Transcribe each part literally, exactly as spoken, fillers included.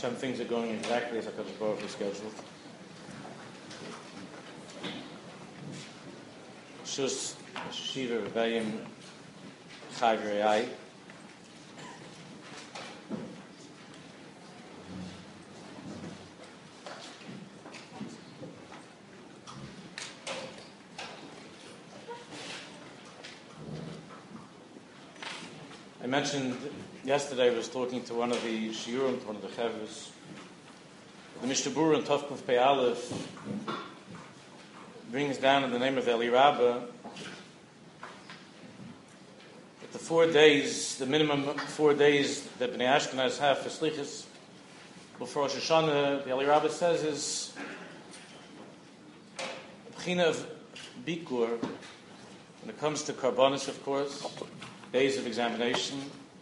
Some things are going exactly as HaKadosh Baruch Hu scheduled. Shus Shiva Rebbeim Chai V'Rei. I mentioned yesterday I was talking to one of the shiurim, to one of the chavos. The Mishnah Berurah in Tov Pei Aleph brings down in the name of Eli Rabbah that the four days, the minimum four days that Bnei Ashkenaz have for Slichus before Rosh Hashanah, the Eli Rabbah says is the Bechina of Bikur when it comes to Karbonis, of course. Days of examination,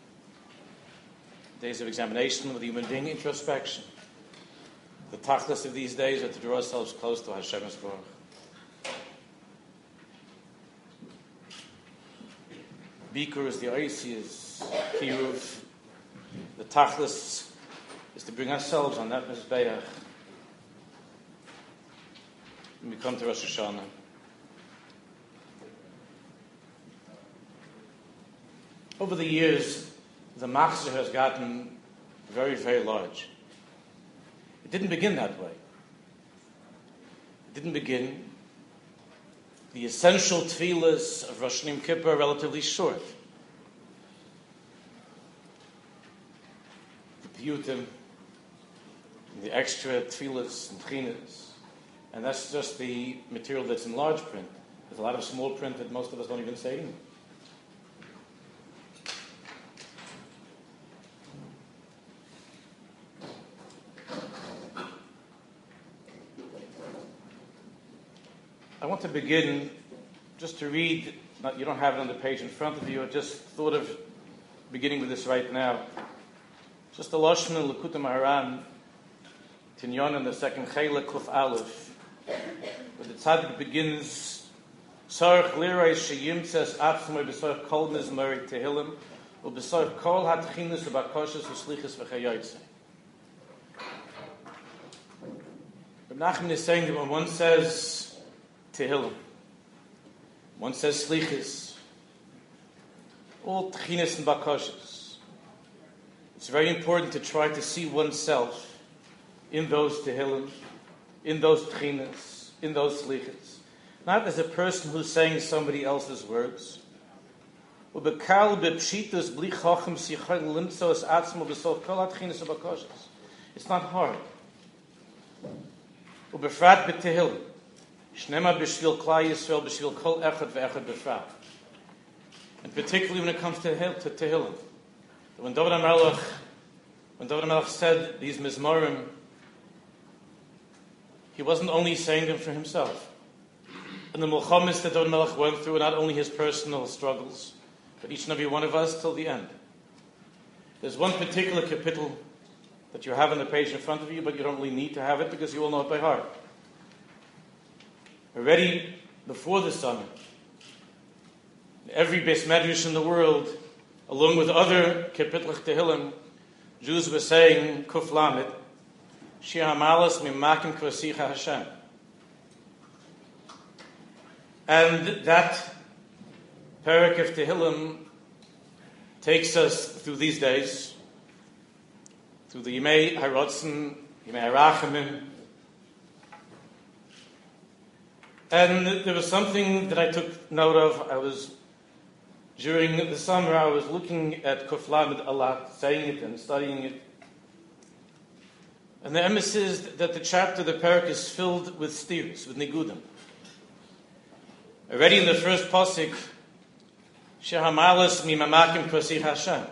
days of examination with the human being, introspection. The tachlis of these days are to draw ourselves close to Hashem Yisborach. Bikur is the oisi, is kiruv. The tachlis is to bring ourselves on that mizbeach when we come to Rosh Hashanah. Over the years, the machzor has gotten very, very large. It didn't begin that way. It didn't begin. The essential tefillas of Rosh Hashanah Kippur are relatively short. The piyutim, the extra tefillas and tchinas, and that's just the material that's in large print. There's a lot of small print that most of us don't even say anymore. I want to begin just to read, not, you don't have it on the page in front of you, I just thought of beginning with this right now. Just a Lashon in Likutei Moharan, Tinyon in the second Chelek Kuf Aleph, where the tzaddik begins, Tzarech liray sheyimtzes atzmoi b'sorach kol mizmor tehillim, u'b'sorach kol hatchinas u'bakoshes u'slichas v'chayotzei. Reb Nachman is saying that when one says Tehillim, one says Slichis, all Tchinis and Bakoshes, it's very important to try to see oneself in those Tehillim, in those Tchinis, in those Slichis, not as a person who's saying somebody else's words. It's not hard. Ubefrat b'Tehillim. Shnema b'shvil Klal Yisrael b'shvil kol echad ve'echad b'frat. And particularly when it comes to Tehillim. When David HaMelech, when David HaMelech said these mizmorim, he wasn't only saying them for himself. And the milchamis that David HaMelech went through were not only his personal struggles, but each and every one of us till the end. There's one particular kapitel that you have on the page in front of you, but you don't really need to have it because you all know it by heart. Already before the summer, every Beis Medrash in the world, along with other Kapitlach Tehillim, Jews were saying, Kuf Lamed, Shir HaMalas Mimakim Kvasicha Hashem. And that parak of Tehillim takes us through these days, through the Yimei HaRotzen, Yimei HaRachamim. And there was something that I took note of. I was, during the summer, I was looking at Kuf Lamed a lot, saying it and studying it. And the emes is that the chapter, the parak, is filled with steers, with nigudim. Already in the first pasuk, Shehamalas mi mamakim kvasich Hashem.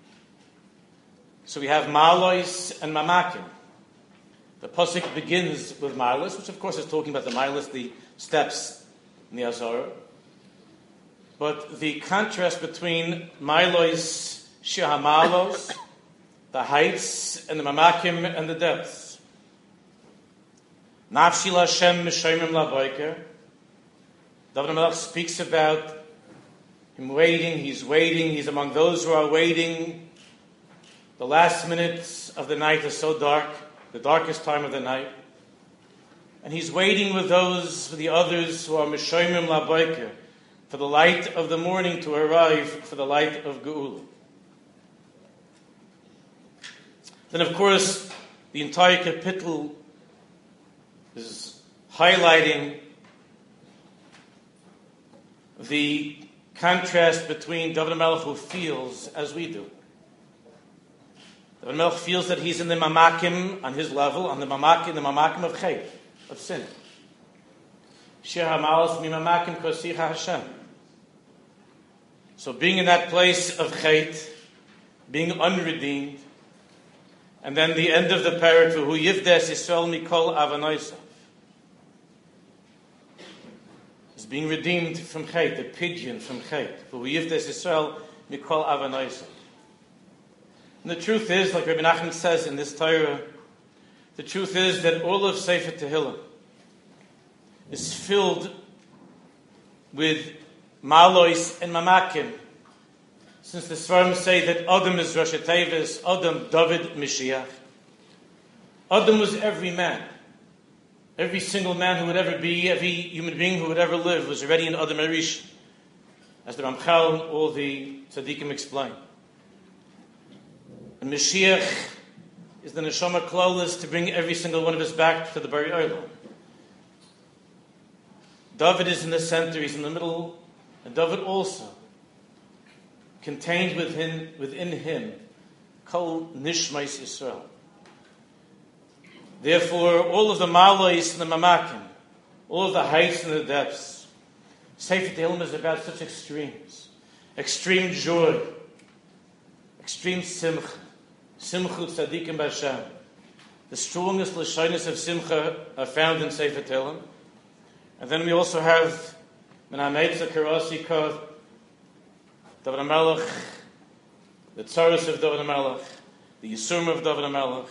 So we have malois and mamakim. The pasuk begins with milas, which of course is talking about the milas, the steps in the Azorah. But the contrast between milois shehamalos, the heights, and the mamakim and the depths. Nafshi Hashem mishaymim laboiker. David HaMelech speaks about him waiting, he's waiting, he's among those who are waiting. The last minutes of the night is so dark, the darkest time of the night. And he's waiting with those, with the others who are Meshoimim Laboiker, for the light of the morning to arrive, for the light of Geula. Then, of course, the entire kapitel is highlighting the contrast between David HaMelech, who feels as we do. David HaMelech feels that he's in the mamakim on his level, on the mamakim, the mamakim of chet, of sin. Shir hamalas mi mamakim kosicha Hashem. So being in that place of chet, being unredeemed, and then the end of the parak, who yivdes Yisrael mikol avanoisav, is being redeemed from chet, the pigeon from chet, who yivdes Yisrael mikol avanoisav. And the truth is, like Rabbi Nachman says in this Torah, the truth is that all of Sefer Tehillim is filled with malois and mamakim. Since the Svarim say that Adam is Rosh Tevis, Adam, David, Mashiach. Adam was every man. Every single man who would ever be, every human being who would ever live was already in Adam Arish, as the Ramchal and all the Tzaddikim explain. And Mashiach is the Neshama Klolis to bring every single one of us back to the Bari Olam. David is in the center, he's in the middle, and David also contained within, within him Kol Nishmais Yisrael. Therefore, all of the Malois and the Mamakim, all of the heights and the depths, Sefer Tehillim is about such extremes. Extreme joy, extreme simcha, simcha tzadikim b'Hashem. The strongest lashonos of simcha are found in Sefer Tehillim. And then we also have Menametza Karasi Kod, David HaMelech, the Tzaros of David HaMelech, the Yisurim of David HaMelech.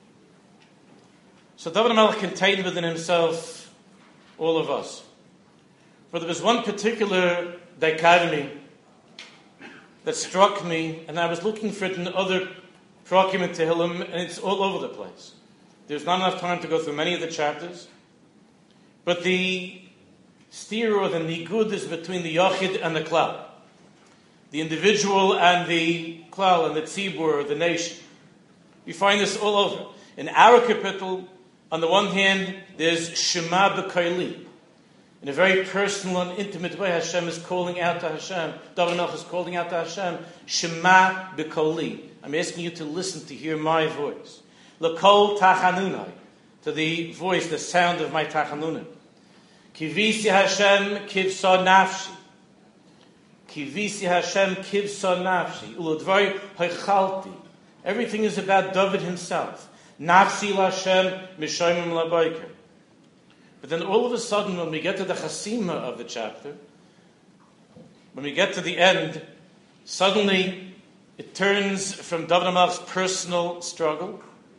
So David HaMelech contained within himself all of us. But there was one particular dichotomy that struck me, and I was looking for it in other Prakim and Tehillim, and it's all over the place. There's not enough time to go through many of the chapters. But the steer or the nigud is between the Yachid and the Klal. The individual and the Klal and the Tzibur, or the nation. We find this all over. In our capital, on the one hand, there's Shema B'Koili. In a very personal and intimate way, Hashem is calling out to Hashem. David HaMelech is calling out to Hashem. Shema B'Koli. I'm asking you to listen, to hear my voice. L'kol tachanunai. To the voice, the sound of my tachanunim. Kivisi Hashem kivsa nafshi. Kivisi Hashem kivsa nafshi. Uludvari haichalti. Everything is about David himself. Nafsi l'Hashem mishoimim laboiker. But then all of a sudden, when we get to the chasima of the chapter, when we get to the end, suddenly it turns from David HaMelech's personal struggle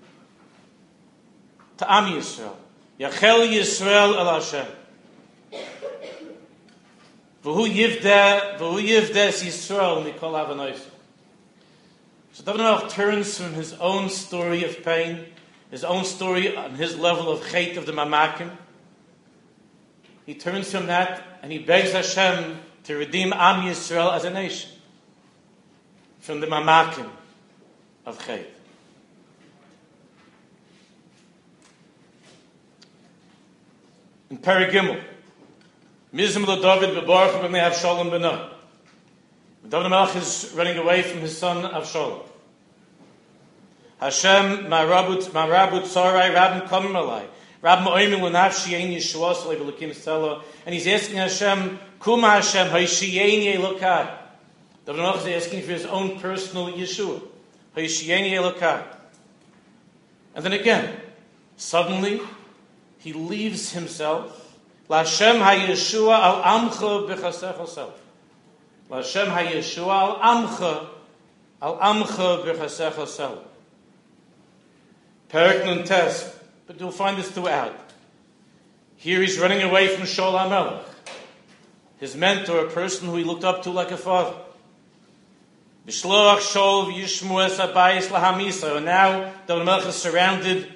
to Am Yisrael. Yachel Yisrael el Hashem. V'hu yivdes Yisrael mikol avanois. So David HaMelech turns from his own story of pain, his own story on his level of chet of the mamakim. He turns from that and he begs Hashem to redeem Am Yisrael as a nation from the mamakim of chet. In Paragimel, Mizim LeDavid b'Baruch b'nei Avshalom b'no. David HaMelech is running away from his son Avshalom. Hashem ma'rabu tzarai rabim kamim alai. Rabim oimim l'nafshi yeini yeshuas alai v'lekim stella. And he's asking Hashem, Kuma Hashem ha'yishiyeni elokai. David HaMelech is asking for his own personal Yeshua. Ha'yishiyeni elokai. And then again, suddenly, he leaves himself. L'Hashem ha'yeshua al amcha b'chasech osel. L'Hashem ha'yeshua al amcha al amcha b'chasech osel. Perek Nun Tes, but you'll find this throughout. Here he's running away from Shaul HaMelech, his mentor, a person who he looked up to like a father. Bishloach Shol v'yishmu es habayis lahamisa. And now David HaMelech is surrounded.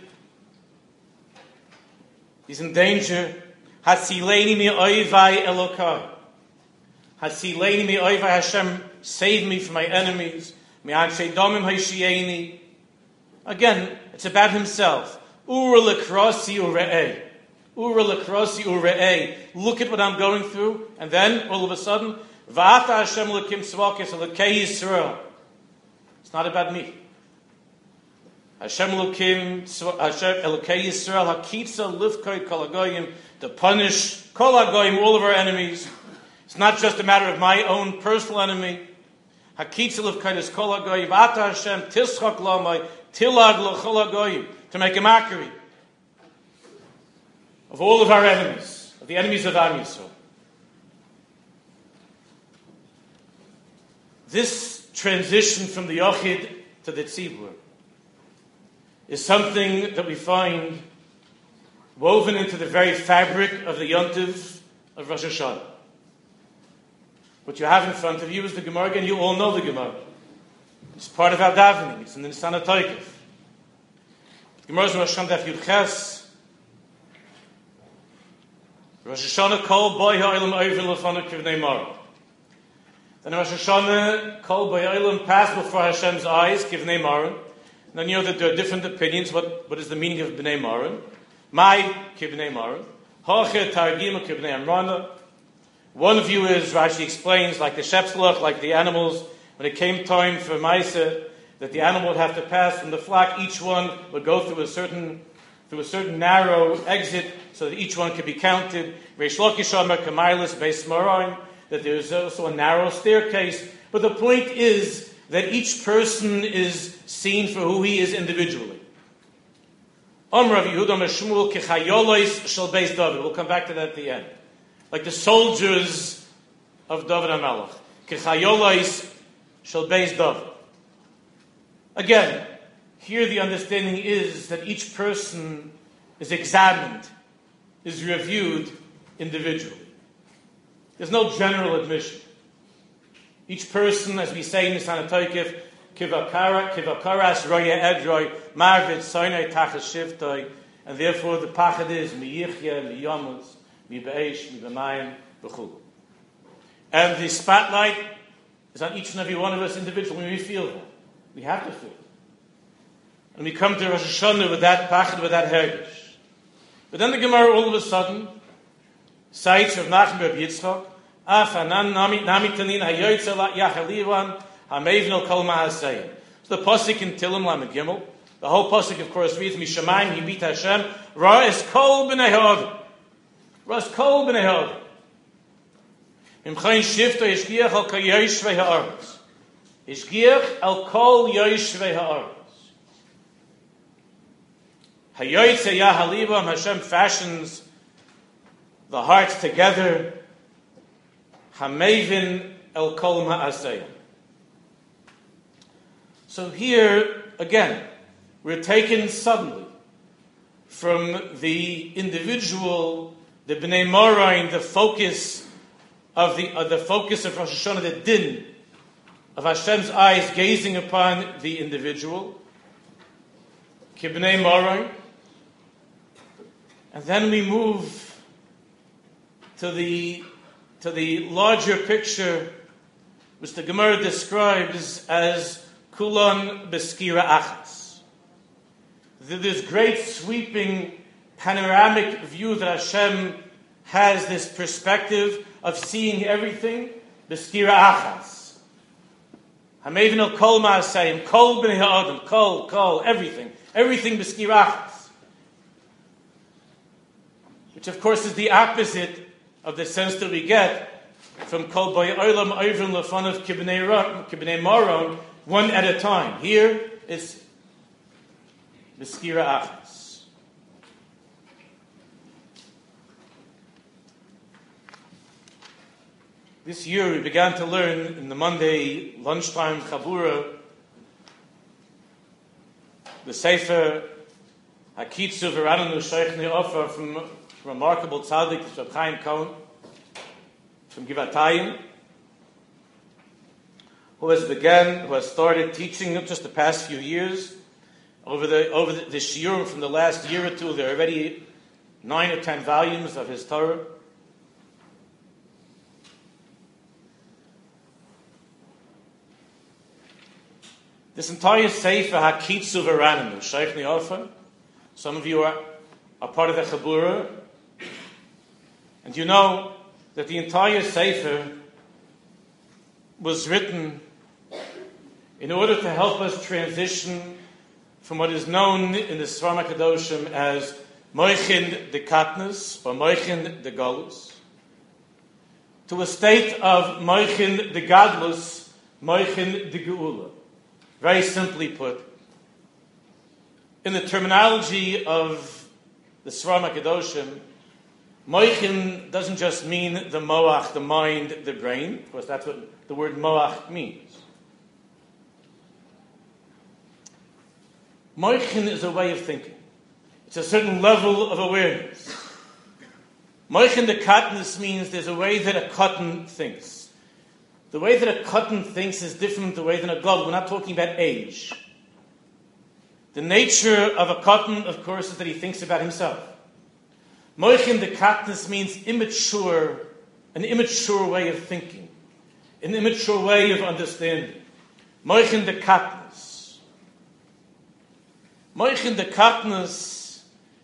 He's in danger. Hasileni mi oivai Elokai. Hasileni mi oivai Hashem, save me from my enemies. Mi anshe domim haishieni. Again, it's about himself. Ura lekrosi ure'eh. Ura lekrosi ure'eh. Look at what I'm going through. And then, all of a sudden, V'ata Hashem lekim tzvokes lekei Yisrael. It's not about me. Hashem lekim Hashem lekei Yisrael hakitza lifkoi kol hagoyim, to punish kol hagoyim, all of our enemies. It's not just a matter of my own personal enemy. Hakitza lifkoi is kol hagoyim. V'ata Hashem tischok lamai tilag lo kol hagoyim, to make a mockery of all of our enemies, of the enemies of Am Yisrael. This transition from the Yochid to the Tzibur is something that we find woven into the very fabric of the Yontiv of Rosh Hashanah. What you have in front of you is the Gemara, and you all know the Gemara. It's part of our davening. It's in the Nisan HaToikef. The Gemara is Rosh Hashanah Daf Yud Ches. Rosh Hashanah kol boi ha'olam oivin l'fanu kivnei Mara. Then Rosh Hashanah, Kol B'Olam, passed before Hashem's eyes, Kivnei Maran. Now you know that there are different opinions. What, what is the meaning of B'nei Maran? My Kivnei Maran. Hoche Targim Kivnei Amrana. One view is, Rashi explains, like the Shepselach, like the animals, when it came time for Maisa, that the animal would have to pass from the flock, each one would go through a certain through a certain narrow exit, so that each one could be counted. Reish Lakish Amar Kamailis Beis Moraim, that there is also a narrow staircase. But the point is that each person is seen for who he is individually. Amrav Yehuda Meshmuel Kechayolois Shel Beis David. We'll come back to that at the end. Like the soldiers of David HaMelech. Kechayolois Shel Beis David. Again, here the understanding is that each person is examined, is reviewed individually. There's no general admission. Each person, as we say in Nisan HaToikef, kivakaras roya edroi marvid soinei tachas shivtoi, and therefore the pachad is miyichya, miyamus, mibe'esh, mibemayim, b'chul. And the spotlight is on each and every one of us individually. We feel that. We have to feel it. And we come to Rosh Hashanah with that pachad, with that hergish. But then the Gemara all of a sudden cites Rav Nachman Bar Yitzchak, Afanan nami nami tanin hayoytze yachalivan hamevin al kol ma'aseyim. So the pasuk in Tilim Lamed Gimel, the whole pasuk of course reads Mishamayim hibit Hashem ra'es kol b'nei ha'avim, ra'es kol b'nei ha'avim. Imchayin shifto yishgiach al kol yoshvei ha'aretz, yishgiach al kol yoshvei ha'aretz. Hayoytze yachalivan, Hashem fashions the hearts together. Hamevin el kol ma'aseyim. So here, again, we're taken suddenly from the individual, the B'nai Morain, the focus of the uh, the focus of Rosh Hashanah, the din of Hashem's eyes gazing upon the individual, Ki B'nai Morain, and then we move to the to the larger picture, which the Gemara describes as Kulon Beskira Achas. This great sweeping panoramic view that Hashem has, this perspective of seeing everything, Beskira Achas. Hamevin al Kol Ma'asayim, Kol B'nei Ha'adam, Kol, Kol, everything. Everything Beskira Achas. Which of course is the opposite of the sense that we get from Kol B'nei Olam Oivin L'Fanav Kibnei Moron, one at a time. Here it's Beskira Achas. This year we began to learn in the Monday lunchtime Chabura the Sefer Hakitzu V'Rananu Sheichni Ofer from remarkable tzaddik, Rav Chaim Cohen, from Givatayim, who has began, who has started teaching just the past few years. Over the over the, the shiurim from the last year or two, there are already nine or ten volumes of his Torah. This entire Sefer Hakitzu V'Ranenu, Shaykh Ni'ofa. Some of you are, are part of the Chabura, and you know that the entire Sefer was written in order to help us transition from what is known in the Sfarim HaKadoshim as Moichin de Katnus or Moichin de Galus to a state of Moichin de Gadlus, Moichin de Geula. Very simply put, in the terminology of the Sfarim HaKadoshim, Moichin doesn't just mean the moach, the mind, the brain. Of course, that's what the word moach means. Moichin is a way of thinking. It's a certain level of awareness. Moichin de Katnus means there's a way that a cotton thinks. The way that a cotton thinks is different from the way that a god. We're not talking about age. The nature of a cotton, of course, is that he thinks about himself. Moichin de Katnus means immature, an immature way of thinking, an immature way of understanding. Moichin de Katnus. Moichin de Katnus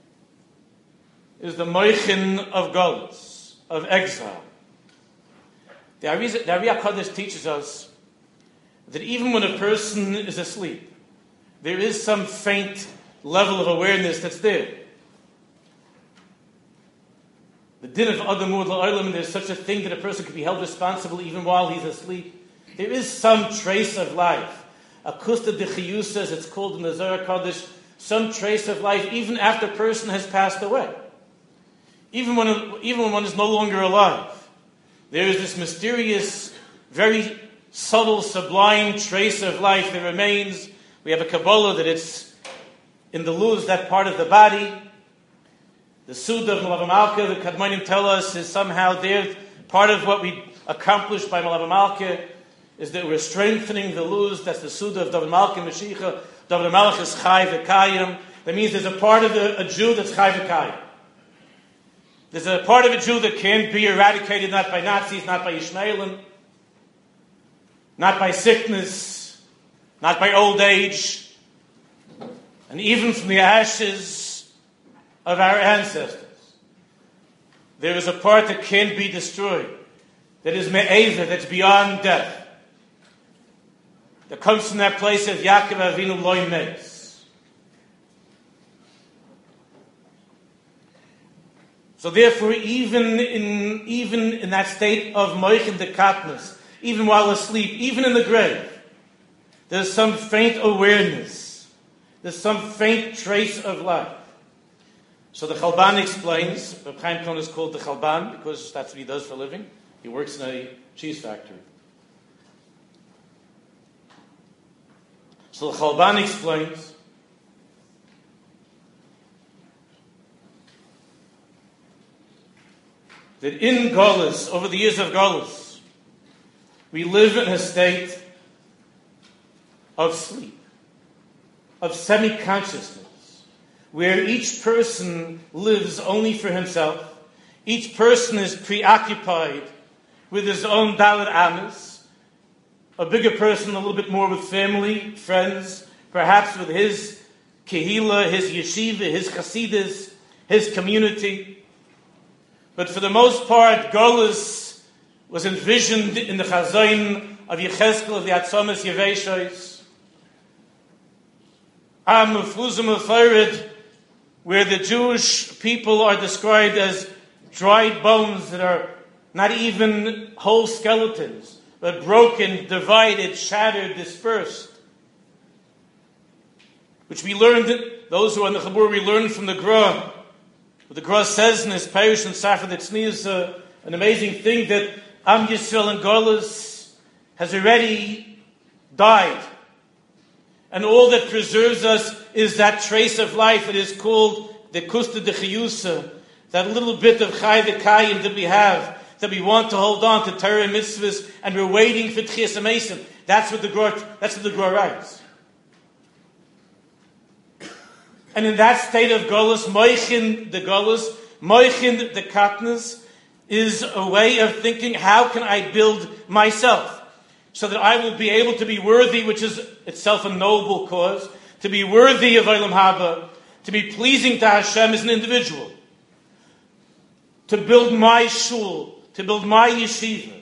is the Moichin of Galus, of exile. The Ari HaKadosh teaches us that even when a person is asleep, there is some faint level of awareness that's there. The din of Adam Mud La'olam, there's such a thing that a person can be held responsible even while he's asleep. There is some trace of life. Akusta de Chiyusa, as it's called in the Zohar Kodesh, some trace of life even after a person has passed away. Even when, even when one is no longer alive. There is this mysterious, very subtle, sublime trace of life that remains. We have a Kabbalah that it's in the luz, that part of the body. The Suda of Malava Malka, the Kadmonim tell us, is somehow there. Part of what we accomplished by Malava Malka is that we're strengthening the luz. That's the Suda of David Malka Mashiach. David Malka is Chai V'Kayim. That means there's a part of the, a Jew that's Chai V'Kayim. There's a part of a Jew that can't be eradicated not by Nazis, not by Ishmaelim, not by sickness, not by old age, and even from the ashes of our ancestors. There is a part that can't be destroyed, that is me'ever, that's beyond death, that comes from that place of Yaakov Avinu Loi Meis. So therefore, even in even in that state of Moichin de Katnus, even while asleep, even in the grave, there's some faint awareness. There's some faint trace of life. So the Chalban explains, Reb Chaim Kohn is called the Chalban because that's what he does for a living. He works in a cheese factory. So the Chalban explains that in Golus, over the years of Golus, we live in a state of sleep, of semi-consciousness, where each person lives only for himself. Each person is preoccupied with his own Dalet Amis. A bigger person, a little bit more with family, friends, perhaps with his Kehila, his Yeshiva, his Chasidus, his community. But for the most part, Golus was envisioned in the Chazayin of Yechezkel, of the Atzomas Yeveshos. Am Mufuzim Ufarid, where the Jewish people are described as dried bones that are not even whole skeletons, but broken, divided, shattered, dispersed. Which we learned, those who are in the Chabur, we learned from the Gra. What the Gra says in his Parish and Safra Tznius is uh, an amazing thing that Am Yisrael and Golus has already died. And all that preserves us is that trace of life. It is called the Kusta de Chiyusa, that little bit of Chai V'Kayim that we have, that we want to hold on to Torah and mitzvahs, and we're waiting for Tchias HaMesim. That's what the Gur, that's what the Gur writes. And in that state of Golus, Moichin the Golus, Moichin the Katnas, is a way of thinking, how can I build myself so that I will be able to be worthy, which is itself a noble cause, to be worthy of Olam Haba, to be pleasing to Hashem as an individual, to build my shul, to build my yeshiva.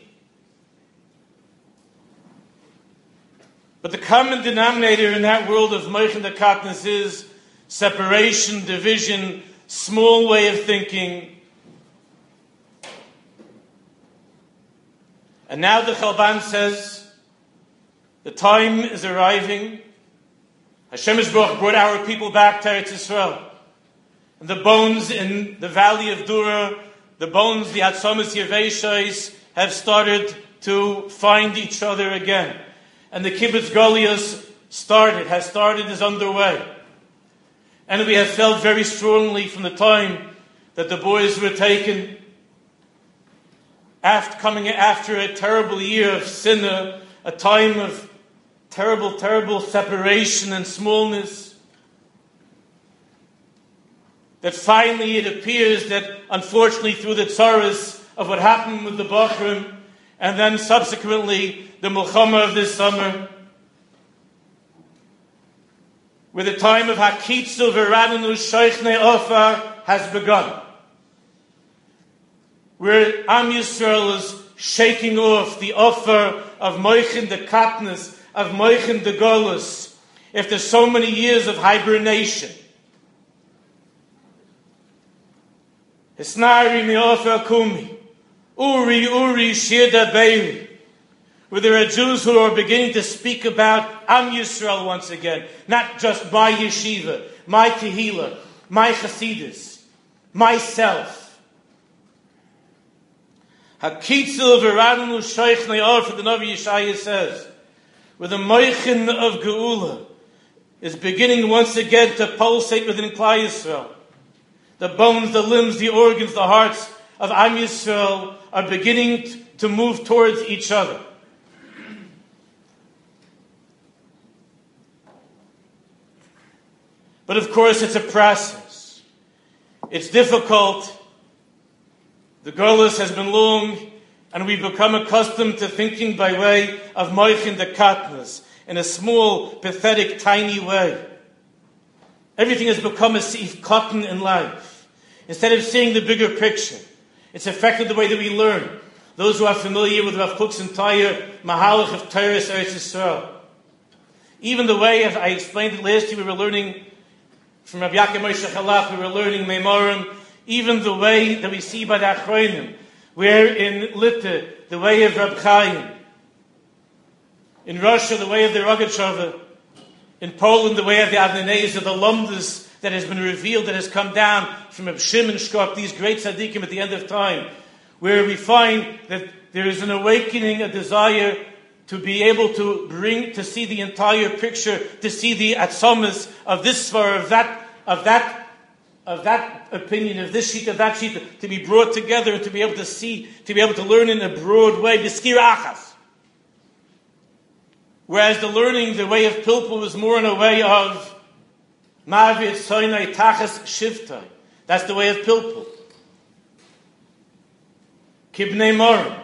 But the common denominator in that world of Moichin the Katnas is separation, division, small way of thinking. And now the Chalban says, the time is arriving. Hashem Yisroch brought our people back to Eretz Yisrael. And the bones in the valley of Dura, the bones, the Atzomas Yeveshais, have started to find each other again. And the Kibbutz Goliath started, has started, is underway. And we have felt very strongly from the time that the boys were taken, after coming after a terrible year of sinner, a time of terrible, terrible separation and smallness, that finally it appears that, unfortunately, through the tzaras of what happened with the Bachrim, and then subsequently the Milchama of this summer, where the time of Hakitzu v'Radanu Sheichne Ofer has begun, where Am Yisrael is shaking off the offer of Moichin the Katnas, of Moichin the Golus, after so many years of hibernation. Hisnari mi'ofer kumi, Uri Uri Shirda Beiri, where there are Jews who are beginning to speak about Am Yisrael once again, not just my yeshiva, my kehillah, my chasidus, myself. Hakitzel v'radanu sheichne Ofer, the Navi Yeshaya says, where the Moichin of Geula is beginning once again to pulsate within Klal Yisrael. The bones, the limbs, the organs, the hearts of Am Yisrael are beginning t- to move towards each other. But of course, it's a process. It's difficult. The Golus has been long, and we've become accustomed to thinking by way of Moichin the Katnas, in a small, pathetic, tiny way. Everything has become a seif cotton in life. Instead of seeing the bigger picture, it's affected the way that we learn. Those who are familiar with Rav Kook's entire Mahalach of Torah Eretz Yisrael. Even the way, as I explained it last year, we were learning from Rabbi Yaakov Moshe Chalaf, we were learning Meimorim, even the way that we see by the Achronim, where in Litta, the way of Rab Chaim, in Russia, the way of the Rogatchover, in Poland, the way of the Avnei, of the Lumdus that has been revealed, that has come down from Reb Shimon Shkop, these great tzaddikim at the end of time, where we find that there is an awakening, a desire to be able to bring, to see the entire picture, to see the atzomas of this svar, of that, of that, of that opinion, of this sheet, of that sheet, to be brought together and to be able to see, to be able to learn in a broad way, b'skir achas. Whereas the learning, the way of Pilpul, was more in a way of Mavit Soinai Tachas Shivtai. That's the way of Pilpul. Kibnei Morim.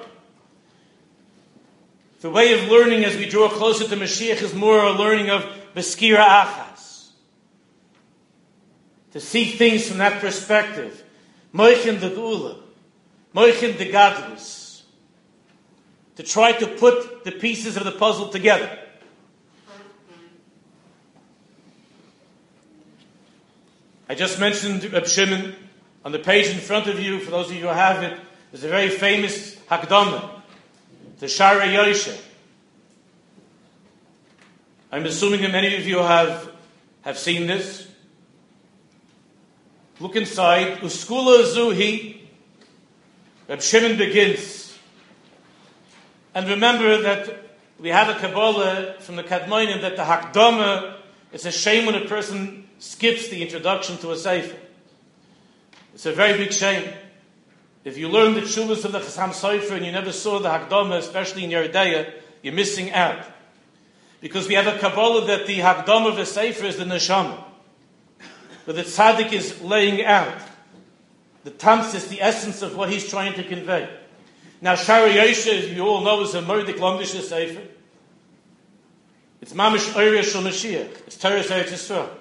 The way of learning as we draw closer to Mashiach is more a learning of Beskira Achas. To see things from that perspective. Moichin de Gula. Moichin de Gadlus. To try to put the pieces of the puzzle together. I just mentioned Reb Shimon. On the page in front of you, for those of you who have it, there's a very famous Hakdama. The Shara Yoshe. I'm assuming that many of you have, have seen this. Look inside. Uskula Zuhi. Reb Shimon begins. And remember that we have a Kabbalah from the Kadmonim that the Hakdama is a shame when a person skips the introduction to a Sefer. It's a very big shame. If you learn the tshuvas of the Chassam Sofer and you never saw the Hakdama, especially in Yeridaya, you're missing out. Because we have a Kabbalah that the Hakdama of the Sefer is the Neshama. But the Tzaddik is laying out the Tamsis, the essence of what he's trying to convey. Now, Shara Yosha, as you all know, is a Murdik Lomdish Sefer. It's Mamish Oireh Shel Mashiach. It's Torah Eretz Yisrael.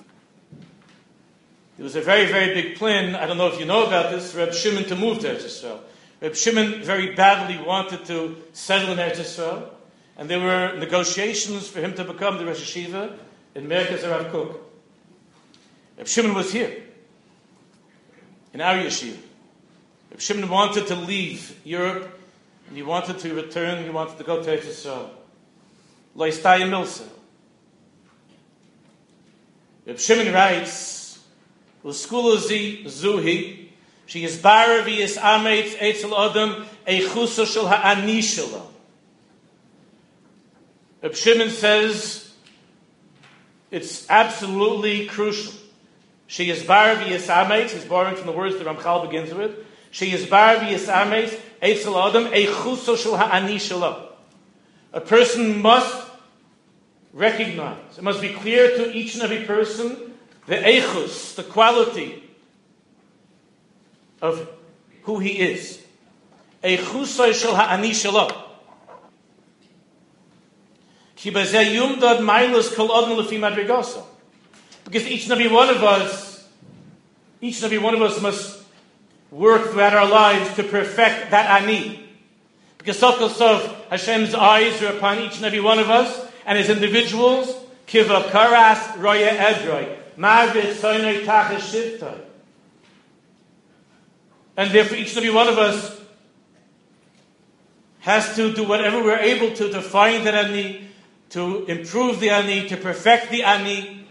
There was a very, very big plan, I don't know if you know about this, for Reb Shimon to move to Eretz Yisrael. Reb Shimon very badly wanted to settle in Eretz Yisrael, and there were negotiations for him to become the Rosh Hashiva in Merkaz Rav Kook. Reb Shimon was here, in our yeshiva. Reb Shimon wanted to leave Europe, and he wanted to return, he wanted to go to Eretz Yisrael. Lo Yistaya Milsa. Reb Shimon writes, Uskuluzi Zuhi, she is bara v'yis ametz etzel adam eichuso shel ha'ani shelo. Reb Shimon says it's absolutely crucial. She is bara v'yis ametz, he's borrowing from the words that Ramchal begins with. She is bara v'yis ametz etzel adam eichuso shel ha'ani shelo. A person must recognize, it must be clear to each and every person the eichus, the quality of who he is. Eichusay shel ha'ani shelo. Ki bazeh yumdad mailas kol adam lefi madrigoso. Because each and every one of us, each and every one of us must work throughout our lives to perfect that ani. Because Sokol Sof, Hashem's eyes are upon each and every one of us, and as individuals, kiva karas roya edroi, mavit soinoi taches shivtoi. And therefore each and every one of us has to do whatever we're able to to find that ani, to improve the ani, to perfect the ani.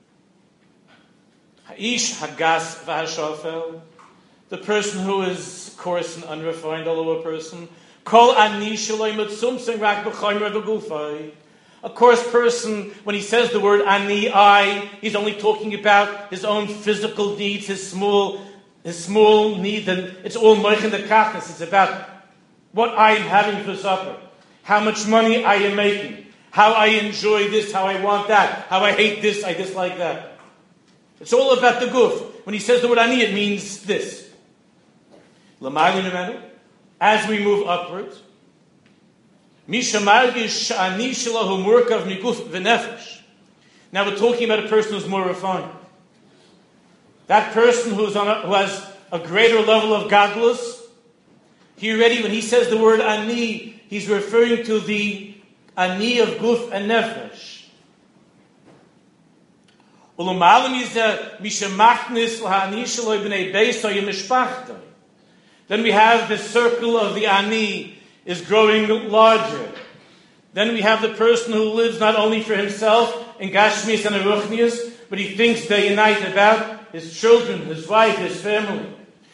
Ha'ish hagas v'hashofel, the person who is coarse and unrefined, a lower person. Kol ani shaloi mitzumtzing rak b'chaymer v'gufay. A coarse person, when he says the word ani, I, he's only talking about his own physical needs, his small, his small need, and it's all moichin the kachnas. It's about what I am having for supper, how much money I am making, how I enjoy this, how I want that, how I hate this, I dislike that. It's all about the guf. When he says the word ani, it means this. As we move upwards, now we're talking about a person who's more refined. That person who's on a, who has a greater level of gadlus, he already, when he says the word ani, he's referring to the ani of guf and nefesh. Then we have the circle of the ani is growing larger. Then we have the person who lives not only for himself in Gashmis and Aruchnius, but he thinks day and night about his children, his wife, his family.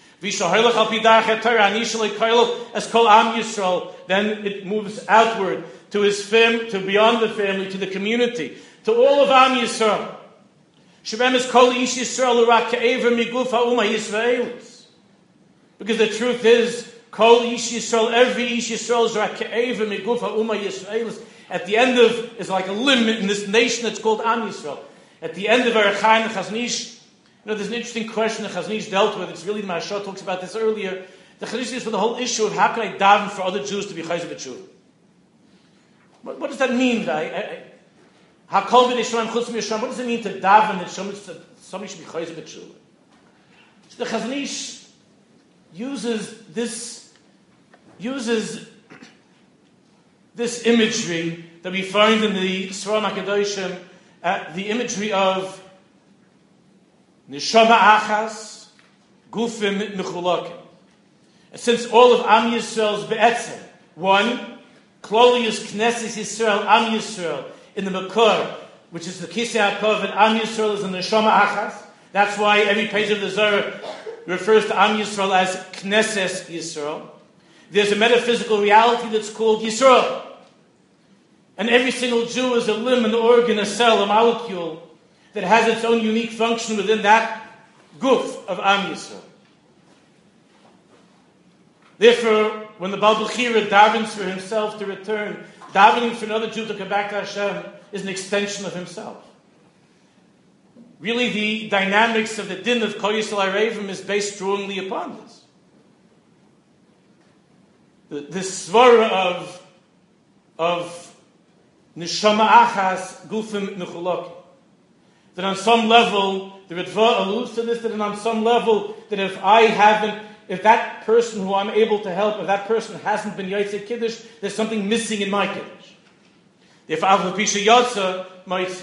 Then it moves outward to his fam, to beyond the family, to the community, to all of Am Yisrael. Shabem is kol ish Yisrael u'rak ka'ever miguf ha'uma Yisraelis. Because the truth is, kol ish Yisrael, every ish Yisrael is rak ka'ever miguf ha'uma Yisraelis. At the end of, is like a limb in this nation that's called Am Yisrael. At the end of our Chaim Chaznish, you know, there's an interesting question that Chaznish dealt with. It's really, Mashah talks about this earlier. The Chaznish is for the whole issue of how can I daven for other Jews to be chayzer b'tshuva. What, what does that mean? I, I, Hakol b'nei chutz miyashram. What does it mean to daven that somebody should be chayzer b'tshuva? So the Chaznish uses this, uses this imagery that we find in the Sfarim HaKadoshim, uh, the imagery of Neshama achas, gufim mechulakim. And since all of Am Yisrael's be'etzem, one, Kloli is Knesset Yisrael, Am Yisrael, in the Makor, which is the Kisei HaKov, and Am Yisrael is in the Neshama achas. That's why every page of the Zohar refers to Am Yisrael as Knesset Yisrael. There's a metaphysical reality that's called Yisrael. And every single Jew is a limb, an organ, a cell, a molecule that has its own unique function within that guf of Am Yisrael. Therefore, when the Baal Bechira davens for himself to return, davening for another Jew to come back to Hashem is an extension of himself. Really, the dynamics of the din of Kol Yisrael Arevim is based strongly upon this. The, the svara of, of Neshama Achas Gufim Nechulok. That on some level, the Ritva alludes to this, that on some level, that if I haven't, if that person who I'm able to help, if that person hasn't been Yaitse Kiddush, there's something missing in my Kiddush. If Avla Pisha Yatsa, Maitse.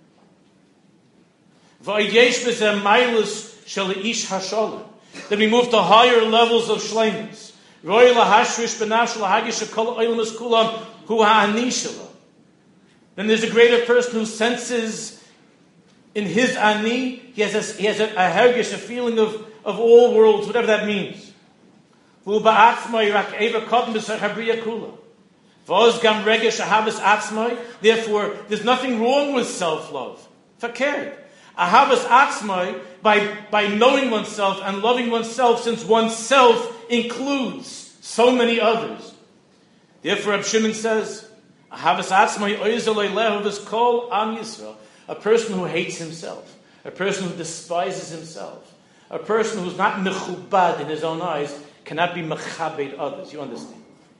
V'ayyesh b'zeh mailus shel ish hashalom. Then we move to higher levels of shleimus. Roy lahashrish b'nafsh lahagish kol oilmas kulam hu ha'ani shalom. Then there's a greater person who senses in his ani, he has a, he has a, a hergish, a feeling of, of all worlds, whatever that means. V'u ba'atzmai rak eva kodm b'sach habriya kula. V'oz gam regesh ahavas atzmai. Therefore, there's nothing wrong with self-love. Fakir. Ahavas atzmai, by, by knowing oneself and loving oneself, since oneself includes so many others. Therefore, Reb Shimon says, Ahavas atzmai oizeloi lehovas kol am Yisrael. A person who hates himself, a person who despises himself, a person who's not mechubad in his own eyes, cannot be mechabed others. You understand?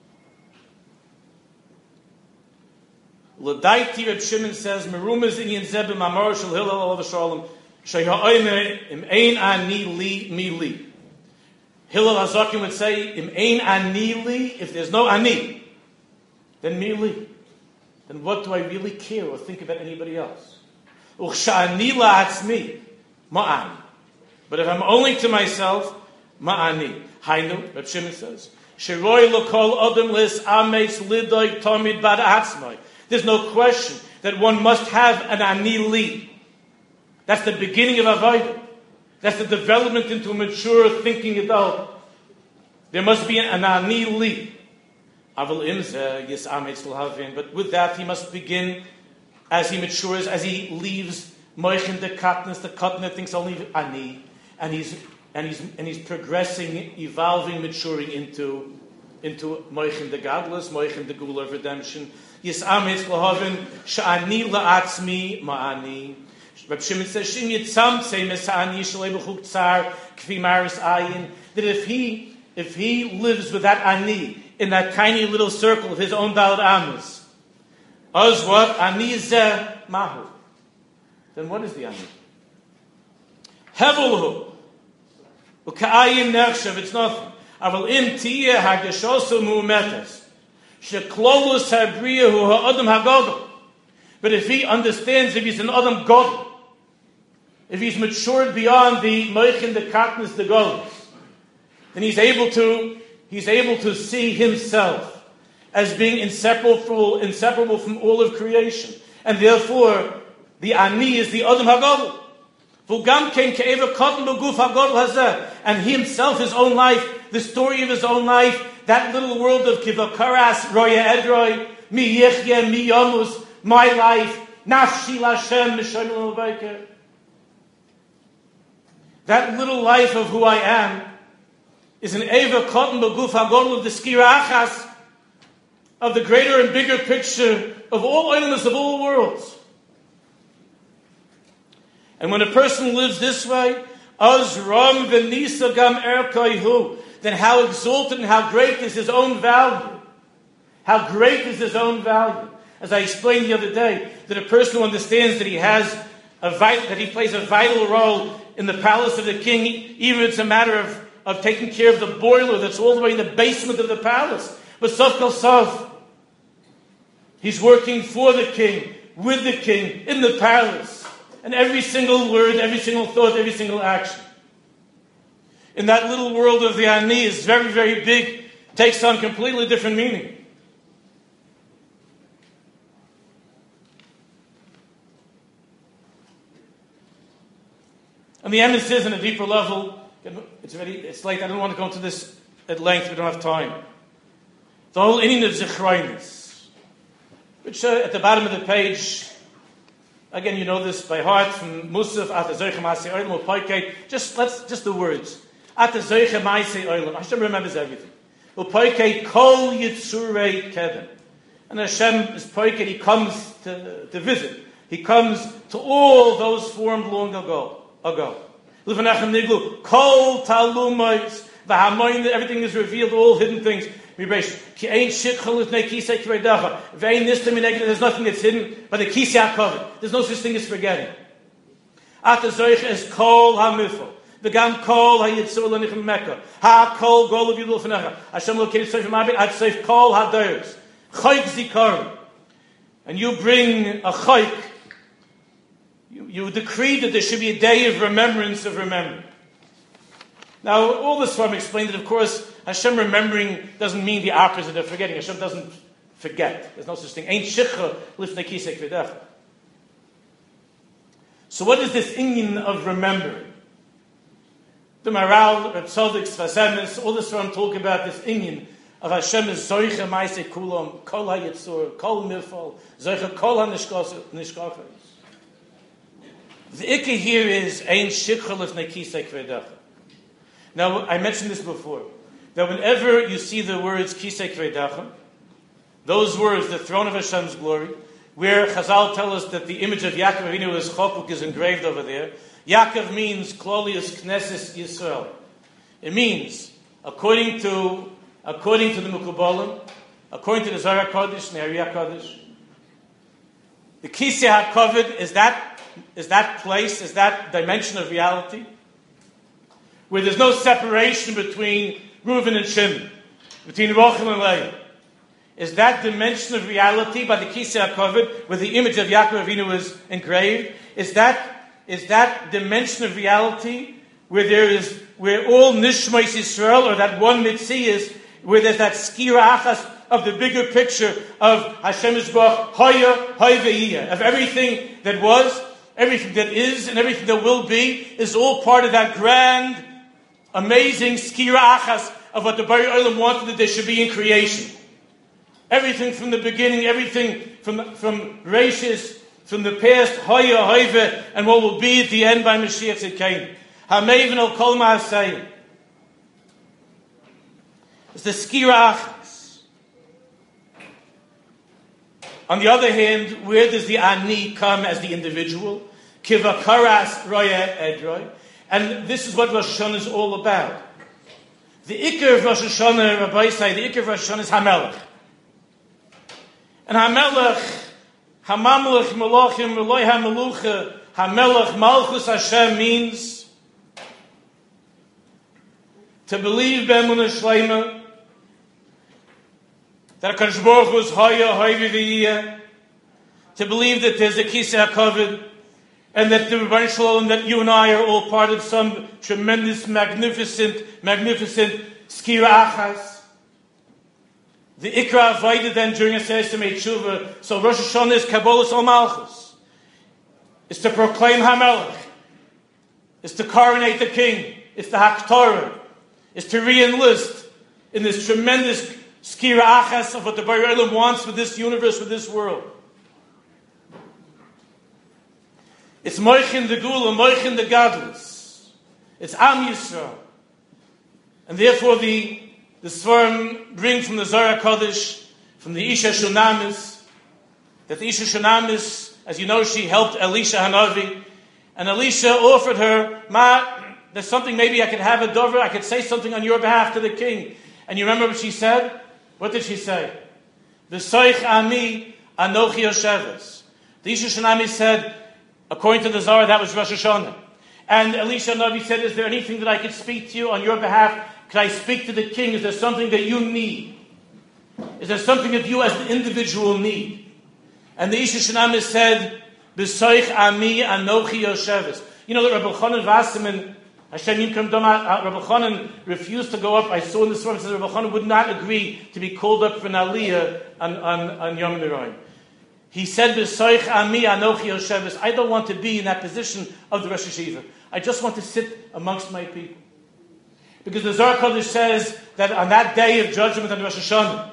L'daiti Reb Shimon says, Merumaz inyan zeb b'mamar shel Hillel alav shalom sheyha'omer im ein ani li mi li. Hillel HaZaken would say, im ein ani li, if there's no ani, then mi li. Then what do I really care or think about anybody else? Uchsha'ani la'atzmi, ma'ani. But if I'm only to myself, ma'ani. Hainu, Reb Shimon says, Shiroi l'kol adam lis ametz lidoy tomid bad atzmai. There's no question that one must have an ani li. That's the beginning of avodah. That's the development into a mature thinking adult. There must be an ani li. Aval imzeh yes ametz l'havin. But with that, he must begin as he matures, as he leaves moichin the katnas, the katna thinks only ani, and he's and he's and he's progressing, evolving, maturing into into moichin the gadlus, moichin the gula of redemption. Yes, ametz lahavin sha'ani la'atzmi ma'ani. Reb Shimon says shim yitzam say mesa'ani shalei b'chuk tzar kfi maris ayin. That if he if he lives with that ani in that tiny little circle of his own daled amos. As what? Ani zeh mahu. Then what is the ani? Hevelhu. Uka'ayim nechshav. It's nothing. Aval im tiyeh hageshosu mu'metes. Sheklolus habriya hu ha'adam ha'godol. But if he understands, if he's an adam godol, if he's matured beyond the moichin, the katnas, the golos, then he's able to, he's able to see himself as being inseparable, inseparable from all of creation. And therefore, the ani is the Adam HaGadol. V'gam ken ke'eva katan b'guf HaGadol hazeh. And he himself, his own life, the story of his own life, that little world of kivakaras, roya edroi, mi yichye, mi yamus, my life, nafshi lashem, mishayim l'bayker. That little life of who I am is an eva katan b'guf HaGadol of the skira achas, of the greater and bigger picture of all oilness of all worlds. And when a person lives this way, az ram v'nisa gam erkayhu, then how exalted and how great is his own value. How great is his own value. As I explained the other day, that a person who understands that he has a vital, that he plays a vital role in the palace of the king, even if it's a matter of, of taking care of the boiler that's all the way in the basement of the palace. But sof kol sof, he's working for the king, with the king, in the palace. And every single word, every single thought, every single action. In that little world of the ani is very, very big, takes on completely different meaning. And the emes is on a deeper level. It's already, it's late, I don't want to go into this at length, we don't have time. The whole inning of Zechroinus, which uh, at the bottom of the page, again, you know this by heart from Musaf, Ata Zoicha Maasei Olam, Poikei. Just let's just the words. Ata Zoicha Maasei Olam. Hashem remembers everything. Upoike kol yitzurei kedem. And Hashem is poiket, he comes to, to visit. He comes to all those formed long ago. ago. Livanechem niglu, kol talumais, v'hamoyin, everything is revealed, all hidden things. Ki ein shikchel is nei kisei kvedacha. Vein nistem in there's nothing that's hidden, but the kisei covered. There's no such thing as forgetting. Ata zoich is kol hamifel. V'gam kol hayitzur l'nichem mekka. Ha kol gol of yudul f'necha. Hashem lo kiri seif mabit, ad seif kol hadoyos. Chayk zikaron. And you bring a chayk. You, you decree that there should be a day of remembrance of remembering. Now, all this from explained that, of course, Hashem remembering doesn't mean the opposite of forgetting. Hashem doesn't forget. There's no such thing. Ein shicha lifnei kisei kvedecha. So what is this inyan of remembering? The Maral, Reb Tzadok, Sfazemis, all this from talk about this inyan of Hashem is zoicha ma'aseh kulam, kol hayitzur, kol mifal, zoicha kol hanishkafos. The ikka here is ein shicha lifnei kisei kvedecha. Now, I mentioned this before, that whenever you see the words Kisei Kvedacha, those words, the throne of Hashem's glory, where Chazal tell us that the image of Yaakov Avinu is chokuk is engraved over there. Yaakov means Klolius Knesses Yisrael. It means, according to according to the Mekubalim, according to the Zohar HaKodesh, the Ari HaKodesh, the Kisei HaKavod is that is that place, is that dimension of reality, where there's no separation between Reuven and Shimon, between Rachel and Leah. Is that dimension of reality by the Kisei HaKavod, where the image of Yaakov Avinu is engraved? Is that is that dimension of reality where there is where all Nishmos Yisrael, or that one Mitzi is, where there's that skira achas of the bigger picture of Hashem Yisbach, Hoya, Hoy Ve'iyah, of everything that was, everything that is, and everything that will be, is all part of that grand, amazing skira achas of what the Bari Olam wanted that there should be in creation. Everything from the beginning, everything from from Rashis, from the past, Hoya, Hoyve, and what will be at the end by Mashiach Tzidkeinu. Hameivin al kol ma'asayim. It's the skira achas. On the other hand, where does the ani come as the individual? Kivakaras roya edroi. And this is what Rosh Hashanah is all about. The Iker of Rosh Hashanah, Rabbi say, the Iker of Rosh Hashanah is HaMelech. And HaMelech, HaMamlech, Melachim, Eloi HaMelucha, HaMelech, Malchus Hashem means to believe B'emunah Shleima, that HaKadosh Baruch Hu is Hoya, Hoy V'yiyah, to believe that there's a Kisei HaKavod, and that the Rebbeinu Shalom, that you and I are all part of some tremendous, magnificent, magnificent skira achas. The Ikra Avodah then during a Sesame Tshuva, so Rosh Hashanah is Kabbalas Al Malchus. It's to proclaim HaMelech. It's to coronate the king. It's the Haktorah. It's to re-enlist in this tremendous skira achas of what the Bari Olam wants for this universe, for this world. It's Moichin the Gula, Moichin the Gadlus. It's Am Yisrael. And therefore the, the Svarim bring from the Zohar HaKodesh, from the Isha Shunamis, that the Isha Shunamis, as you know, she helped Elisha Hanavi, and Elisha offered her, Ma, there's something, maybe I could have a dover, I could say something on your behalf to the king. And you remember what she said? What did she say? V'soich ami anochi yosheves. The Isha Shunamis said, according to the Zohar, that was Rosh Hashanah. And Elisha Navi said, is there anything that I could speak to you on your behalf? Can I speak to the king? Is there something that you need? Is there something that you as the individual need? And the Isha Shunamis said, B'soich ami anochi yosheves. You know that Rabbi Chanan Wasserman, Hashem Yimkom Doma, Rabbi Chanan refused to go up. I saw in the story, it says Rabbi Chanan would not agree to be called up for an aliyah on, on, on Yom Nirayim. He said, "B'soich ami anochi yosheves." I don't want to be in that position of the Rosh Hashiva. I just want to sit amongst my people. Because the Zohar HaKodesh says that on that day of judgment on Rosh Hashanah,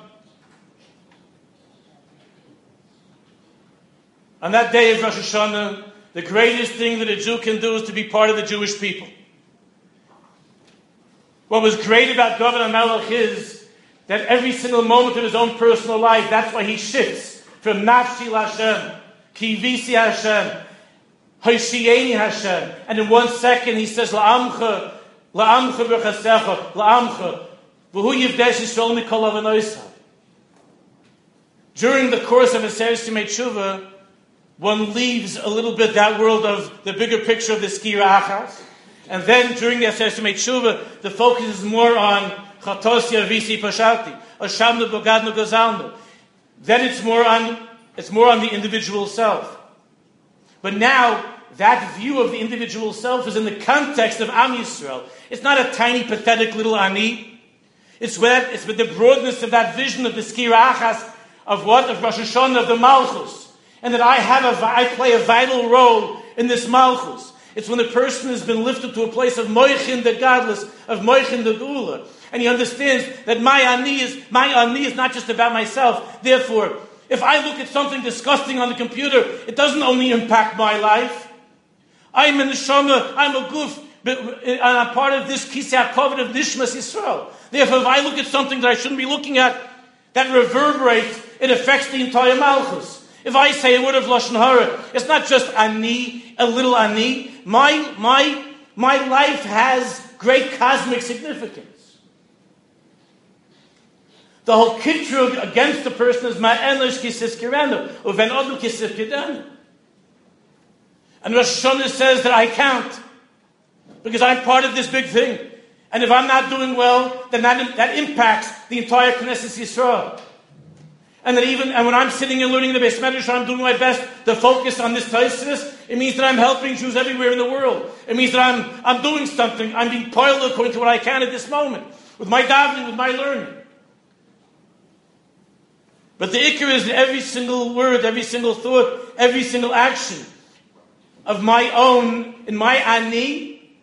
on that day of Rosh Hashanah, the greatest thing that a Jew can do is to be part of the Jewish people. What was great about David HaMelech is that every single moment of his own personal life, that's why he shifts from Nafshi Hashem, Kivisi Hashem, Hoshiyeni Hashem. And in one second he says, La'amcha, La'amcha b'chasecha, La'amcha, v'hu yivdesh Yisrael mikol avanoisa. During the course of Aseres Yemei Tshuva, one leaves a little bit that world of the bigger picture of the Skira Achas. And then during the Aseres Yemei Tshuva, the focus is more on Chatosia Visi Pashalti, Ashamnu Bogadnu Gazalnu. Then it's more on it's more on the individual self. But now that view of the individual self is in the context of Am Yisrael. It's not a tiny, pathetic little ani. It's with, it's with the broadness of that vision of the Skira Achas, of what? Of Rosh Hashanah, of the Malchus. And that I have a, I play a vital role in this Malchus. It's when the person has been lifted to a place of Moichin the Godless, of Moichin the Gula. And he understands that my ani is, my ani is not just about myself. Therefore, if I look at something disgusting on the computer, it doesn't only impact my life. I'm in the Neshama, I'm a goof, but, and I'm part of this Kisei HaKavod of Nishmas Yisrael. Therefore, if I look at something that I shouldn't be looking at, that reverberates, it affects the entire Malchus. If I say a word of Lashon Hara, it's not just ani, a little ani. My, my, my life has great cosmic significance. The whole kitrug against the person is ma'enosh kisis kirenu, uven odu kisis kirenu. And Rosh Hashanah says that I count, because I'm part of this big thing. And if I'm not doing well, then that, that impacts the entire Knesset Yisrael. And that even, and when I'm sitting and learning the Beis Medrash, I'm doing my best to focus on this Tosfos, it means that I'm helping Jews everywhere in the world. It means that I'm, I'm doing something. I'm being poiled according to what I can at this moment, with my davening, with my learning. But the ikar is that every single word, every single thought, every single action of my own, in my ani,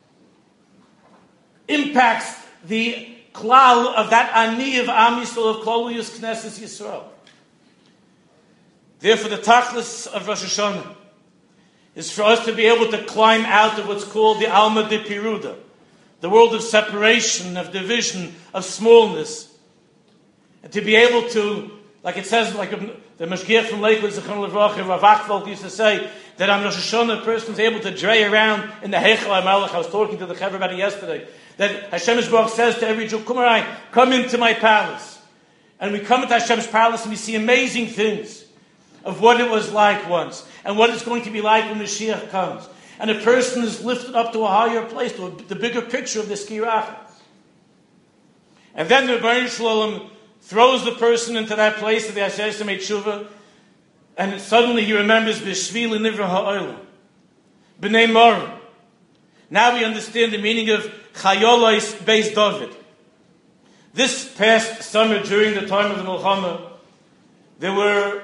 impacts the klal of that ani of Am Yisrael, of Klal Knesset Yisrael. Therefore, the tachlis of Rosh Hashanah is for us to be able to climb out of what's called the Alma de Piruda, the world of separation, of division, of smallness, and to be able to, like it says, like the Mashgiach from Lakewood, Zechron Levracha, Rav Achwald used to say, that on Rosh Hashanah a person is able to dray around in the Heichal HaMelech. I was talking to the Chaver about it yesterday. That Hashem Yisborach says to every Jew, come around, come into my palace. And we come into Hashem's palace and we see amazing things of what it was like once, and what it's going to be like when Mashiach comes. And a person is lifted up to a higher place, to a, the bigger picture of the Skirach. And then the Rebbeinu Shalom throws the person into that place of the Aseres Yemei Tshuva, and suddenly he remembers B'Shvili Nivra Ha'olam, B'nei Morim. Now we understand the meaning of Chayolos Beis David. This past summer, during the time of the Milchama, there were,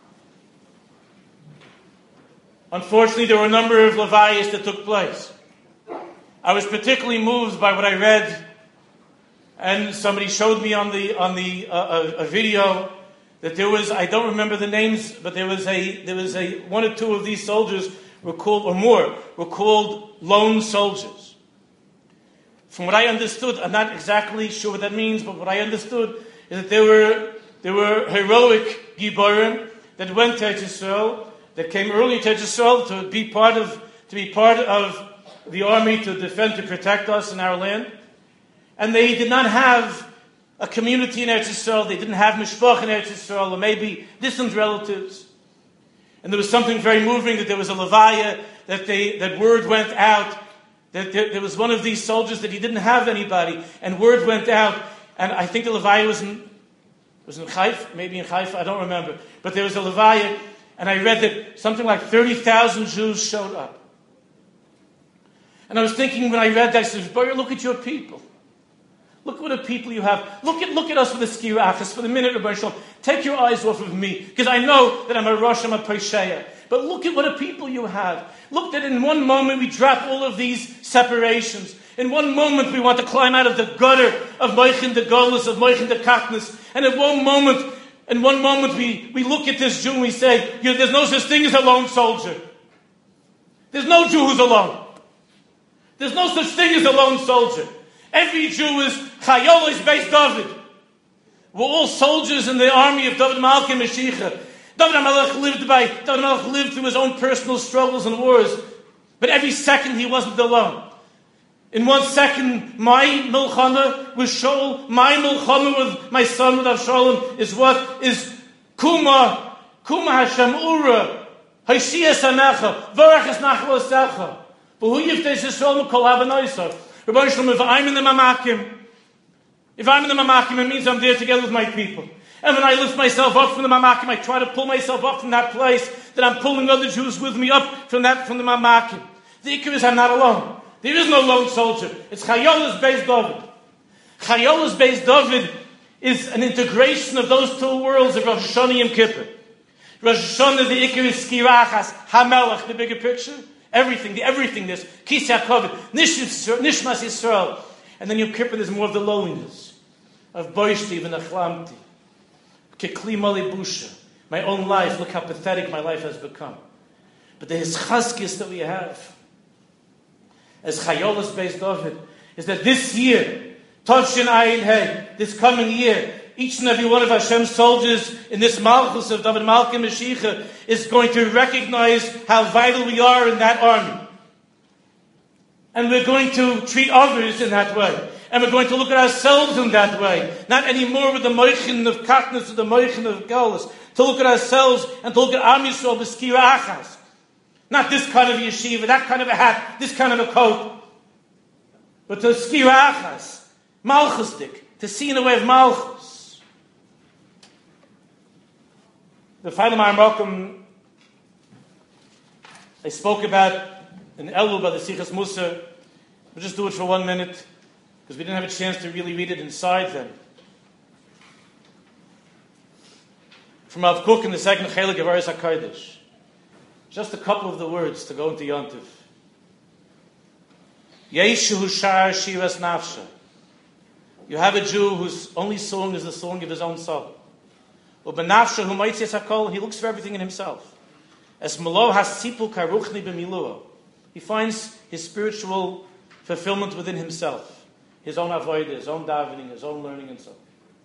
unfortunately, there were a number of levayos that took place. I was particularly moved by what I read, and somebody showed me on the on the uh, a, a video that there was, I don't remember the names, but there was a there was a one or two of these soldiers were called, or more, were called lone soldiers. From what I understood, I'm not exactly sure what that means, but what I understood is that there were there were heroic giborim that went to Israel, that came early to Israel to be part of to be part of the army to defend, to protect us in our land, and they did not have a community in Eretz Yisrael. They didn't have mishpach in Eretz Yisrael, or maybe distant relatives. And there was something very moving that there was a levaya, that they that word went out, that there, there was one of these soldiers that he didn't have anybody, and word went out, and I think the levaya was in was in Haifa, maybe in Haifa, I don't remember, but there was a levaya, and I read that something like thirty thousand Jews showed up. And I was thinking when I read that, I said, "Boy, look at your people. Look what a people you have. Look at look at us with the Skira Achas for the minute, Rabbi Shalom. Take your eyes off of me, because I know that I'm a Rosh, I'm a Pesheya. But look at what a people you have. Look that in one moment we drop all of these separations. In one moment we want to climb out of the gutter of Moichin the Golus, of Moichin the Katnis. And in one moment, in one moment we, we look at this Jew and we say, you know, there's no such thing as a lone soldier. There's no Jew who's alone. There's no such thing as a lone soldier. Every Jew is Chayolos Beis David. were all soldiers in the army of David Malki Mashiach. David HaMelech lived by, David HaMelech lived through his own personal struggles and wars, but every second he wasn't alone. In one second, my milchama with Shaul, my milchama with my son with Avshalom is what is Kuma, Kuma Hashem Ura, Haishia Samecha, Varach es Nachlo Secha. But who yiftes Yisrael Mikol Havanoisa? Rabbi Shalom, if I'm in the Mamakim, if I'm in the Mamakim, it means I'm there together with my people. And when I lift myself up from the Mamakim, I try to pull myself up from that place, that I'm pulling other Jews with me up from that, from the Mamakim. The Ikar is I'm not alone. There is no lone soldier. It's Chayolas Beis David. Chayolas Beis David is an integration of those two worlds of Rosh Hashanah Yom Kippur. Rosh Hashanah, the Ikar is Skirachas, HaMelech, the bigger picture. Everything, the everything, this Kisei HaKavod, Nishmas Yisrael. And then Yom Kippur, there's more of the lowliness of Boishti and Achlamti. Kekli Mali Busha. My own life, look how pathetic my life has become. But the Hischazkis that we have, as Chayolas Beis David, is that this year, Tovshin Ayin Hey, this coming year, each and every one of Hashem's soldiers in this Malchus of David Malki Mashiach is going to recognize how vital we are in that army. And we're going to treat others in that way. And we're going to look at ourselves in that way. Not anymore with the moichin of katnus or the moichin of galus. To look at ourselves and to look at Am Yisrael b'skira achas. Not this kind of yeshiva, that kind of a hat, this kind of a coat. But to skira achas. Malchusdik. To see in a way of malchus. The final Ma'amokum I spoke about in Elul by the Sichas Musa. We'll just do it for one minute, because we didn't have a chance to really read it inside then. From Av Kuk in the second Chelik of Aris HaKodesh. Just a couple of the words to go into Yontif. Yeshu Shar Shiras Nafsha. You have a Jew whose only song is the song of his own soul. Ubenafsha Hu Moitzias HaKol, he looks for everything in himself. As Malo Hasipu Karuchni B'Miluah. He finds his spiritual fulfillment within himself. His own avodah, his own davening, his own learning and so on.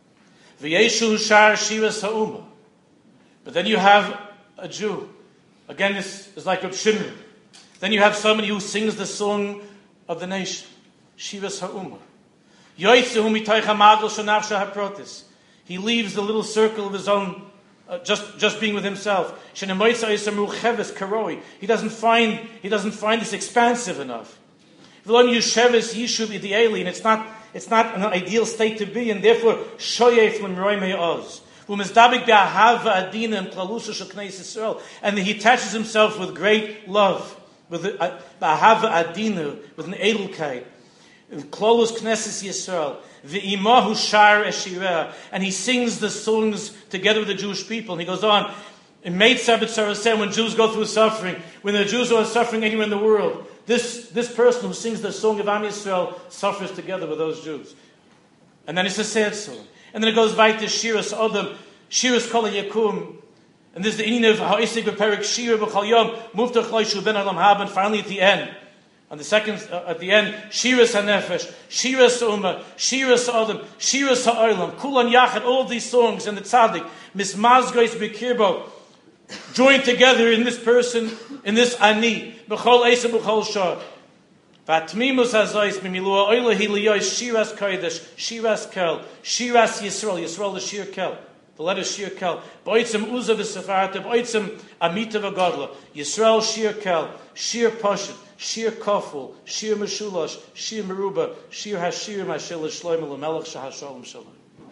V'yeshu Shar Shiras Ha'umah. But then you have a Jew. Again, this is like Reb Shimon. Then you have somebody who sings the song of the nation. Shiras Ha'umah. Yoitzehu mitoich ha'magel shenafsha ha'protis. He leaves the little circle of his own, uh, just just being with himself. Shenemoitza yisamru cheves karoi. He doesn't find he doesn't find this expansive enough. V'lon yusheves yishuv ideali, and it's not it's not an ideal state to be, and therefore shoyef l'mroi me'oz. V'mizdabik be'ahava adina and klalusa shel kneis Yisrael, and he attaches himself with great love, with be'ahava adina, with an edelkeit. Klolus Knesses Yisrael, v'imahu shar eshireh, and he sings the songs together with the Jewish people. And he goes on, in Meit Sabbath Sarasem, when Jews go through suffering, when the Jews are suffering anywhere in the world, this, this person who sings the song of Am Yisrael suffers together with those Jews. And then it's a sad song. And then it goes right to Shiras Adam, Shiras Kol Yakum, and there's the inyan of Ha'isik B'Perik Shira B'Chal Yom, Muftach Loishu Ben Alam Hab, and finally at the end, on the second, uh, at the end, Shiras HaNefesh, Shiras Ummah, Shiras Adam, Shiras HaOlam, Kulan Yachad, all of these songs, and the Tzaddik, Mismazgois B'Kirbo, joined together in this person, in this Ani, B'chol Eisa B'chol Shah. Vatmimus Hazois B'Milua Oila Hiliyois, Shiras Kodesh, Shiras Kel, Shiras Yisrael, Yisrael the Shir Kel. The letter Shir Kel. Boitzim Uza V'Sefarta, Boitzim Amita V'Godla, Yisrael Shir Kel, Shir Poshet, Shir Koful, Shir Meshulash, Shir Meruba, Shir Hashir Mashil Shloim L'Melech Shahashalom Shalom.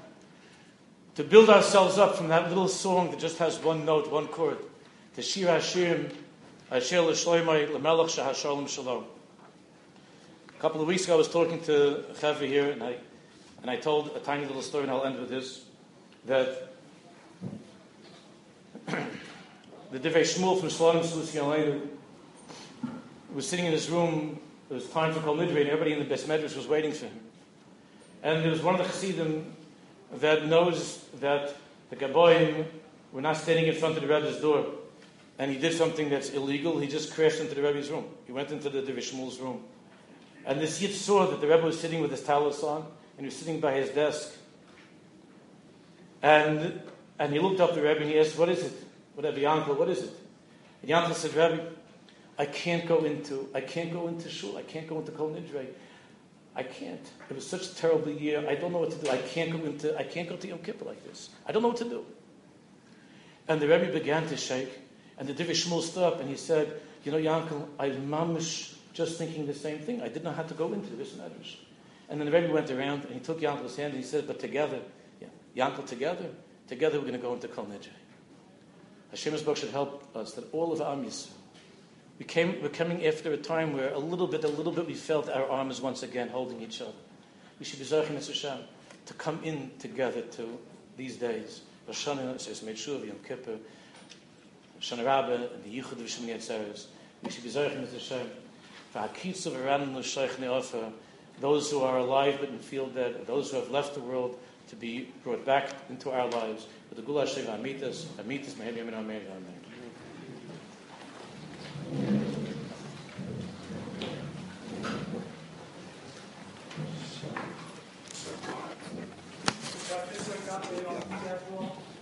To build ourselves up from that little song that just has one note, one chord, to Shir Hashir Mashil Shloim L'Melech Shahashalom Shalom. A couple of weeks ago, I was talking to Chevy here, and I and I told a tiny little story, and I'll end with this, that the Divrei Shmuel from Shalom Shalom was sitting in his room. It was time for Kol Nidre, and everybody in the Beis Medrash was waiting for him. And there was one of the Chassidim that knows that the Gaboim were not standing in front of the Rebbe's door, and he did something that's illegal. He just crashed into the Rebbe's room. He went into the Divrei Shmuel's room. And this Yid saw that the Rebbe was sitting with his talis on, and he was sitting by his desk. And and he looked up the Rebbe and he asked, what is it? Whatever, Yankel, what is it? And Yankel said, Rebbe, I can't go into, I can't go into shul, I can't go into Kol Nidre. I can't. It was such a terrible year. I don't know what to do. I can't go into, I can't go to Yom Kippur like this. I don't know what to do. And the Rebbe began to shake, and the Divrei Shmuel stood up and he said, you know, Yankel, I'm mamish just thinking the same thing. I didn't know how to go into this medrash. And then the Rebbe went around and he took Yankel's hand and he said, but together, yeah, Yankel, together, together we're going to go into Kol Nidre. Hashem Yisborach should help us that all of Am Yisrael, we came, we're coming after a time where a little bit, a little bit we felt our arms once again holding each other. We should be Zarchim Hashem to come in together to these days. Rosh Hashanah, Seis Shuv, Yom Kippur, Shana Rabbah, and the Yichud of Shemini Atzeres. We should be Zarchim Hashem for Hakitz of Aran L'Shaych Ne'ofer, those who are alive but feel dead, those who have left the world to be brought back into our lives. With the Gula Hashem Amitas, Amitas, Mehem Yemin Amen, Amen. This one got me off the